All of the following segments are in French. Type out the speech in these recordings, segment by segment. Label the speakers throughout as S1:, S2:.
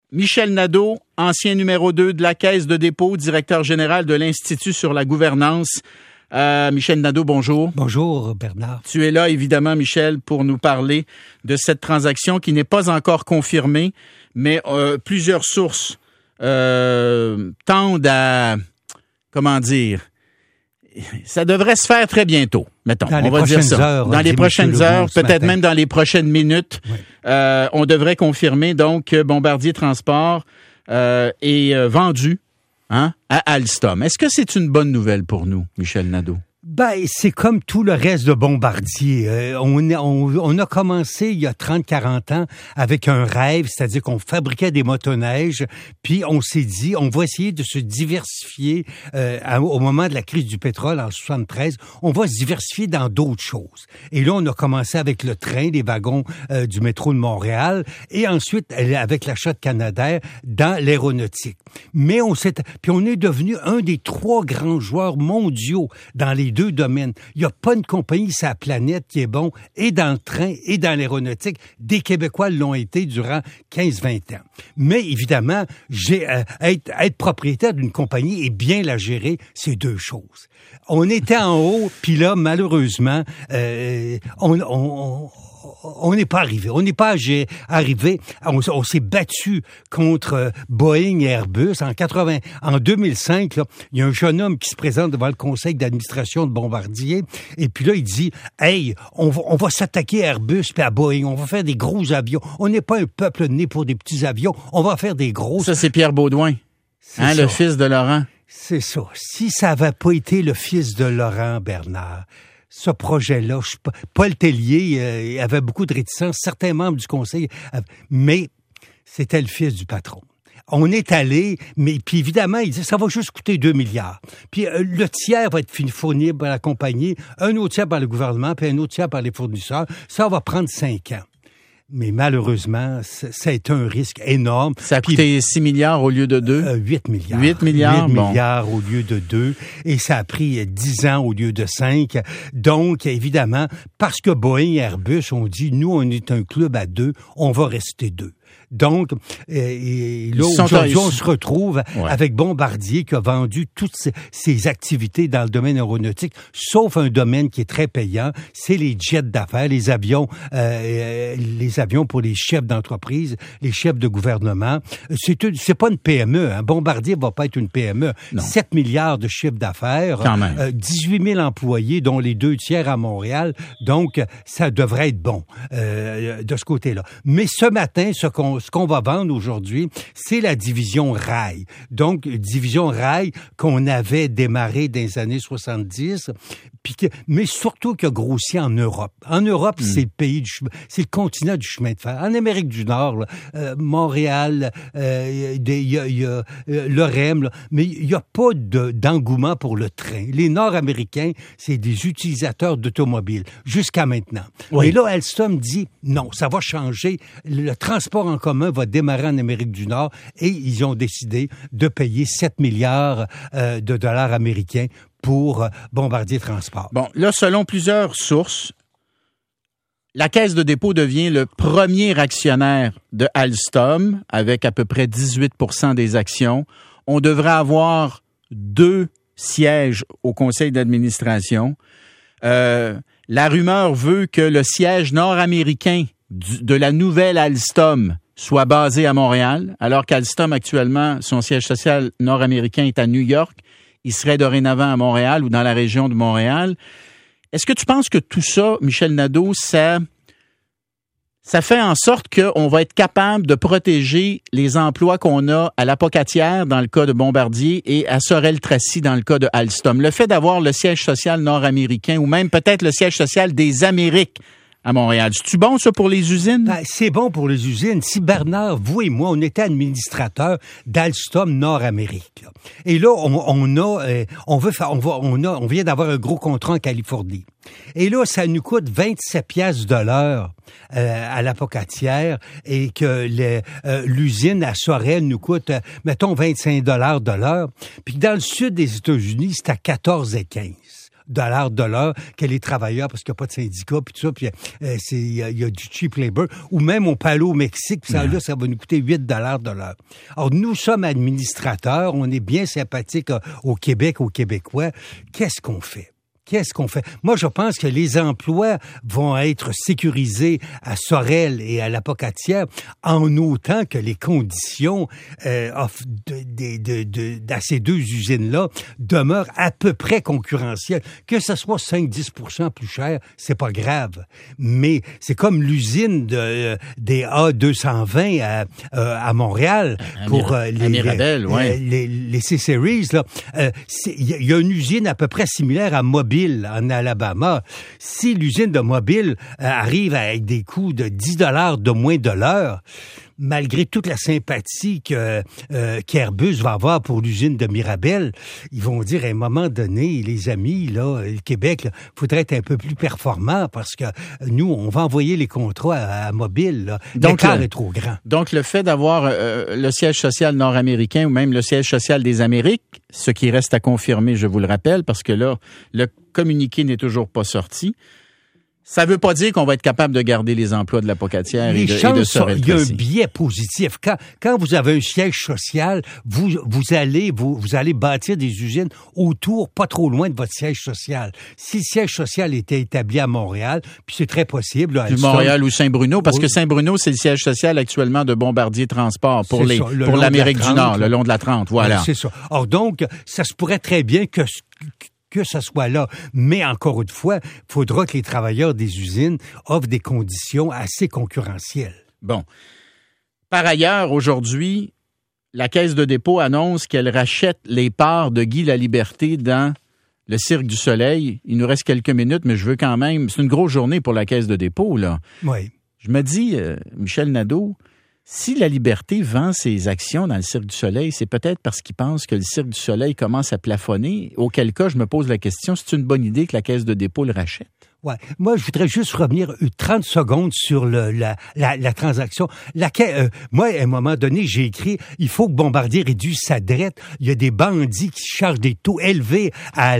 S1: Michel Nadeau, ancien numéro 2 de la Caisse de dépôt, directeur général de l'Institut sur la gouvernance. Michel Nadeau, bonjour.
S2: Bonjour, Bernard.
S1: Tu es là, évidemment, Michel, pour nous parler de cette transaction qui n'est pas encore confirmée, mais plusieurs sources tendent à, comment dire, ça devrait se faire très bientôt, mettons.
S2: On va dire ça.
S1: Dans les prochaines heures, peut-être même dans les prochaines minutes, oui. On devrait confirmer donc que Bombardier Transport est vendu à Alstom. Est-ce que c'est une bonne nouvelle pour nous, Michel Nadeau?
S2: Ben, c'est comme tout le reste de Bombardier. On a commencé il y a 30-40 ans avec un rêve, c'est-à-dire qu'on fabriquait des motoneiges, puis on s'est dit, on va essayer de se diversifier au moment de la crise du pétrole en 73, on va se diversifier dans d'autres choses. Et là, on a commencé avec le train, les wagons du métro de Montréal, et ensuite avec l'achat de Canadair dans l'aéronautique. Mais on est devenu un des 3 grands joueurs mondiaux dans les 2 domaines. Il n'y a pas une compagnie sur la planète qui est bon et dans le train et dans l'aéronautique. Des Québécois l'ont été durant 15-20 ans. Mais évidemment, être propriétaire d'une compagnie et bien la gérer, c'est 2 choses. On était en haut, puis là, malheureusement, on n'est pas arrivé. On n'est pas arrivé. On s'est battu contre Boeing et Airbus. En 2005, là, il y a un jeune homme qui se présente devant le conseil d'administration de Bombardier. Et puis là, il dit, hey, on va s'attaquer à Airbus puis à Boeing. On va faire des gros avions. On n'est pas un peuple né pour des petits avions. On va faire des gros.
S1: Ça, c'est Pierre Beaudoin, le fils de Laurent.
S2: C'est ça. Si ça n'avait pas été le fils de Laurent, Bernard, ce projet-là, Paul Tellier avait beaucoup de réticence, certains membres du conseil, mais c'était le fils du patron. On est allé, mais puis évidemment, il dit ça va juste coûter 2 milliards. Puis le tiers va être fourni par la compagnie, un autre tiers par le gouvernement, puis un autre tiers par les fournisseurs. Ça va prendre 5 ans. Mais malheureusement, ça a été un risque énorme.
S1: Ça a coûté 6 milliards au lieu de 2?
S2: 8 milliards.
S1: 8 milliards,
S2: 8 milliards au lieu de 2. Et ça a pris 10 ans au lieu de 5. Donc, évidemment, parce que Boeing et Airbus ont dit, nous, on est un club à 2, on va rester 2. Donc, là, aujourd'hui, on se retrouve avec Bombardier qui a vendu toutes ses activités dans le domaine aéronautique, sauf un domaine qui est très payant, c'est les jets d'affaires, les avions pour les chefs d'entreprise, les chefs de gouvernement. C'est pas une PME, hein. Bombardier va pas être une PME. Non. 7 milliards de chiffre d'affaires, 18 000 employés, dont les 2 tiers à Montréal. Donc, ça devrait être bon de ce côté-là. Mais ce matin, ce qu'on va vendre aujourd'hui, c'est la division rail. Donc, division rail qu'on avait démarré dans les années 70, mais surtout qui a grossi en Europe. En Europe, c'est le continent du chemin de fer. En Amérique du Nord, là, Montréal, il y a le REM, là, mais il n'y a pas d'engouement pour le train. Les Nord-Américains, c'est des utilisateurs d'automobiles, jusqu'à maintenant. Oui. Et là, Alstom dit, non, ça va changer. Le transport en commun va démarrer en Amérique du Nord et ils ont décidé de payer 7 milliards de dollars américains pour Bombardier Transport.
S1: Bon, là, selon plusieurs sources, la Caisse de dépôt devient le premier actionnaire de Alstom avec à peu près 18% des actions. On devrait avoir 2 sièges au conseil d'administration. La rumeur veut que le siège nord-américain de la nouvelle Alstom soit basé à Montréal, alors qu'Alstom, actuellement, son siège social nord-américain est à New York. Il serait dorénavant à Montréal ou dans la région de Montréal. Est-ce que tu penses que tout ça, Michel Nadeau, ça fait en sorte qu'on va être capable de protéger les emplois qu'on a à l'Apocatière dans le cas de Bombardier et à Sorel-Tracy dans le cas de Alstom? Le fait d'avoir le siège social nord-américain ou même peut-être le siège social des Amériques à Montréal. C'est-tu bon, ça, pour les usines?
S2: Ben, c'est bon pour les usines. Si Bernard, vous et moi, on était administrateurs d'Alstom Nord-Amérique, là. Et là, on vient d'avoir un gros contrat en Californie. Et là, ça nous coûte 27 piastres de l'heure à l'Apocatière et que l'usine à Sorel nous coûte, mettons, 25 $ de l'heure. Puis dans le sud des États-Unis, c'est à 14 et 15. de l'heure que les travailleurs, parce qu'il n'y a pas de syndicat, puis tout ça, puis il y a du cheap labor, ou même on peut aller au Mexique, puis ça va nous coûter 8 de l'heure. Alors, nous sommes administrateurs, on est bien sympathiques au Québec, aux Québécois. Qu'est-ce qu'on fait? Moi, je pense que les emplois vont être sécurisés à Sorel et à la Pocatière en autant que les conditions à ces deux usines-là demeurent à peu près concurrentielles. Que ce soit 5-10% plus cher, c'est pas grave. Mais c'est comme l'usine des A220 à Montréal pour les C-Series. Il y a une usine à peu près similaire à Mobile en Alabama. Si l'usine de Mobile arrive avec des coûts de 10 $ de moins de l'heure, malgré toute la sympathie qu'Airbus va avoir pour l'usine de Mirabel, ils vont dire à un moment donné, les amis, là, le Québec, il faudrait être un peu plus performant parce que nous, on va envoyer les contrats à Mobile. Là. L'écart est trop grand.
S1: Donc, le fait d'avoir le siège social nord-américain ou même le siège social des Amériques, ce qui reste à confirmer, je vous le rappelle, parce que là, le communiqué n'est toujours pas sorti. Ça ne veut pas dire qu'on va être capable de garder les emplois de la Pocatière et de Sorel-Tracy.
S2: Il y a un biais positif. Quand vous avez un siège social, vous allez bâtir des usines autour, pas trop loin de votre siège social. Si le siège social était établi à Montréal, puis c'est très possible. Là,
S1: Montréal ou Saint-Bruno, parce que Saint-Bruno, c'est le siège social actuellement de Bombardier Transport pour l'Amérique du Nord, le long de la 30. Voilà.
S2: C'est ça. Alors donc, ça se pourrait très bien que ça soit là. Mais encore une fois, il faudra que les travailleurs des usines offrent des conditions assez concurrentielles.
S1: Bon. Par ailleurs, aujourd'hui, la Caisse de dépôt annonce qu'elle rachète les parts de Guy Laliberté dans le Cirque du Soleil. Il nous reste quelques minutes, mais je veux quand même... C'est une grosse journée pour la Caisse de dépôt, là.
S2: Oui.
S1: Je me dis, Michel Nadeau, si Laliberté vend ses actions dans le Cirque du Soleil, c'est peut-être parce qu'il pense que le Cirque du Soleil commence à plafonner, auquel cas je me pose la question, c'est une bonne idée que la Caisse de dépôt le rachète?
S2: Ouais. Moi, je voudrais juste revenir 30 secondes sur la transaction. Moi, à un moment donné, j'ai écrit, il faut que Bombardier réduise sa dette. Il y a des bandits qui chargent des taux élevés à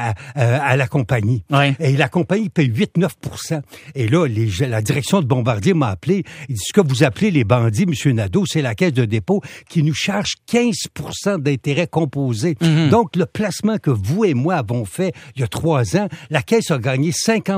S2: la compagnie.
S1: Ouais.
S2: Et la compagnie paye 8-9%. Et là, la direction de Bombardier m'a appelé. Il dit, ce que vous appelez les bandits, M. Nadeau, c'est la Caisse de dépôt qui nous charge 15% d'intérêts composés. Mm-hmm. Donc, le placement que vous et moi avons fait il y a 3 ans, la Caisse a gagné 50%,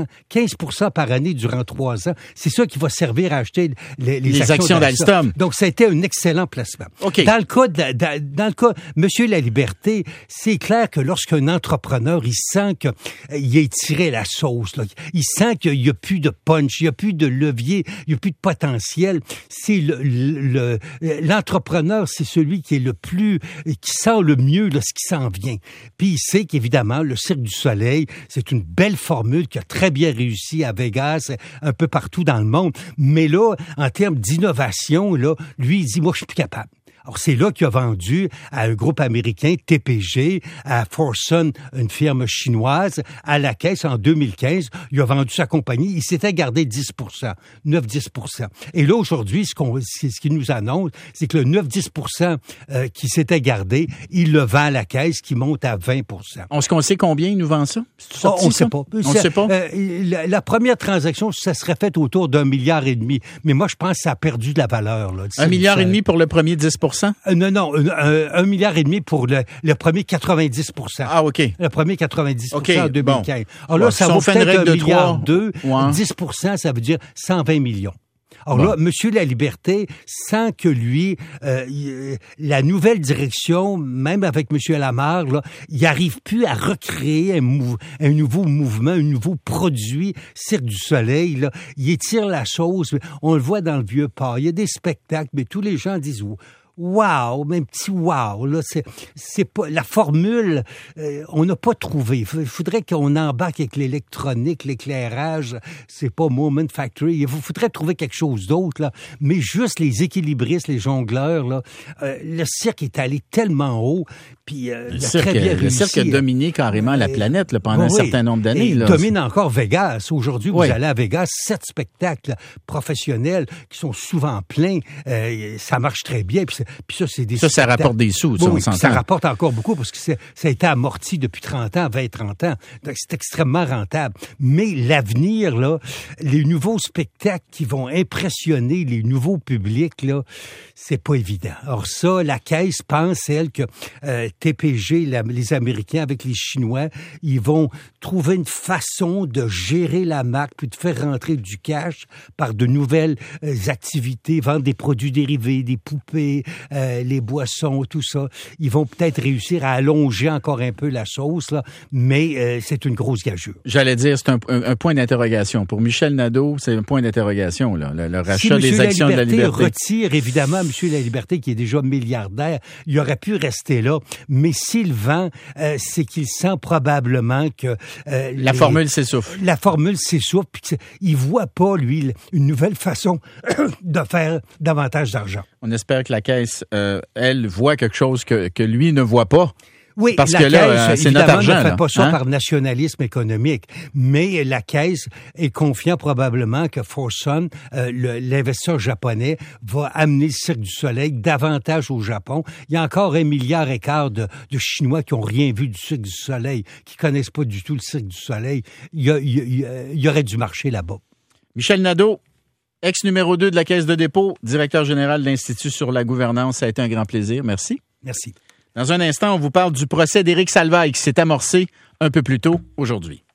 S2: 15% par année durant 3 ans. C'est ça qui va servir à acheter les actions d'Alstom. Donc, ça a été un excellent placement.
S1: Okay.
S2: Dans le cas, M. Laliberté, c'est clair que lorsqu'un entrepreneur, il sent qu'il a tiré la sauce, là, il sent qu'il n'y a plus de punch, il n'y a plus de levier, il n'y a plus de potentiel, c'est l'entrepreneur, c'est celui qui est qui sent le mieux là, ce qui s'en vient. Puis il sait qu'évidemment, le Cirque du Soleil, c'est une belle formule qui a très bien réussi à Vegas, un peu partout dans le monde. Mais là, en termes d'innovation, là, lui, il dit, moi, je suis plus capable. Alors, c'est là qu'il a vendu à un groupe américain, TPG, à Forson, une firme chinoise, à la Caisse en 2015. Il a vendu sa compagnie. Il s'était gardé 10%, 9-10%. Et là, aujourd'hui, ce qu'il nous annonce, c'est que le 9-10% qui s'était gardé, il le vend à la Caisse, qui monte à 20%.
S1: Est-ce qu'on sait combien il nous vend ça?
S2: On ne sait pas.
S1: On ne sait pas?
S2: La première transaction, ça serait fait autour d'1,5 milliard. Mais moi, je pense que ça a perdu de la valeur. Là,
S1: 1,5 milliard pour le premier 10%?
S2: Non, 1,5 milliard pour le premier 90%.
S1: Ah, OK.
S2: Le premier 90%
S1: okay,
S2: en 2015.
S1: Bon.
S2: Alors là, ça vaut peut-être 1,2 milliard.
S1: 10%,
S2: ça veut dire 120 millions. Alors là, M. Laliberté sent que lui, la nouvelle direction, même avec M. Lamarre, là, il n'arrive plus à recréer un nouveau mouvement, un nouveau produit, Cirque du Soleil. Là. Il étire la chose. On le voit dans le Vieux-Port. Il y a des spectacles, mais tous les gens disent wow, même petit wow, là, c'est pas, la formule, on n'a pas trouvé. Il faudrait qu'on embarque avec l'électronique, l'éclairage, c'est pas Moment Factory. Il faudrait trouver quelque chose d'autre, là. Mais juste les équilibristes, les jongleurs, là, le cirque est allé tellement haut, puis il a très bien réussi.
S1: Le cirque a dominé carrément la planète, là, pendant un certain nombre d'années.
S2: Il domine encore Vegas. Aujourd'hui, vous allez à Vegas, 7 spectacles professionnels qui sont souvent pleins. Ça marche très bien, puis Puis ça, c'est des...
S1: Ça rapporte des sous, ça, on s'entend.
S2: Ça rapporte encore beaucoup parce que ça a été amorti depuis 30 ans, 20-30 ans. Donc, c'est extrêmement rentable. Mais l'avenir, là, les nouveaux spectacles qui vont impressionner les nouveaux publics, là, c'est pas évident. Or ça, la Caisse pense, elle, que TPG, les Américains avec les Chinois, ils vont trouver une façon de gérer la marque puis de faire rentrer du cash par de nouvelles activités, vendre des produits dérivés, des poupées, les boissons, tout ça. Ils vont peut-être réussir à allonger encore un peu la sauce, là, mais c'est une grosse gageure.
S1: J'allais dire, c'est un point d'interrogation. Pour Michel Nadeau, c'est un point d'interrogation, là, le rachat des actions de la Liberté.
S2: Retire évidemment M. Laliberté, qui est déjà milliardaire, il aurait pu rester là, mais s'il vend, c'est qu'il sent probablement que...
S1: la formule s'essouffle.
S2: La formule s'essouffle, puis il voit pas, lui, une nouvelle façon de faire davantage d'argent.
S1: On espère que la Caisse, elle, voit quelque chose que lui ne voit pas.
S2: Oui,
S1: parce
S2: la
S1: que
S2: Caisse,
S1: là, c'est notre argent.
S2: Ne fait
S1: là,
S2: pas ça par nationalisme économique, mais la Caisse est confiant probablement que Fosun, l'investisseur japonais, va amener le Cirque du Soleil davantage au Japon. Il y a encore 1,5 milliard de Chinois qui ont rien vu du Cirque du Soleil, qui connaissent pas du tout le Cirque du Soleil. Il y aurait du marché là-bas.
S1: Michel Nadeau, ex-numéro 2 de la Caisse de dépôt, directeur général de l'Institut sur la gouvernance, ça a été un grand plaisir. Merci.
S2: Merci.
S1: Dans un instant, on vous parle du procès d'Éric Salvaille qui s'est amorcé un peu plus tôt aujourd'hui.